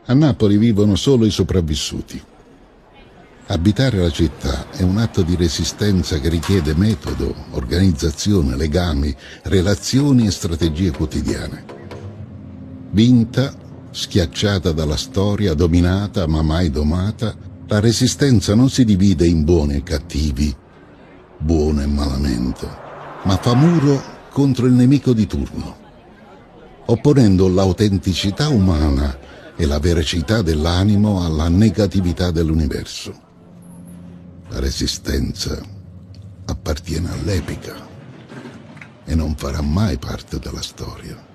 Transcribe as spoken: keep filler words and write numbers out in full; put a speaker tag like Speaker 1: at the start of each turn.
Speaker 1: A Napoli vivono solo i sopravvissuti. Abitare la città è un atto di resistenza che richiede metodo, organizzazione, legami, relazioni e strategie quotidiane. Vinta, schiacciata dalla storia, dominata ma mai domata, la resistenza non si divide in buoni e cattivi, buono e malamento, ma fa muro contro il nemico di turno, opponendo l'autenticità umana e la veracità dell'animo alla negatività dell'universo. La resistenza appartiene all'epica e non farà mai parte della storia.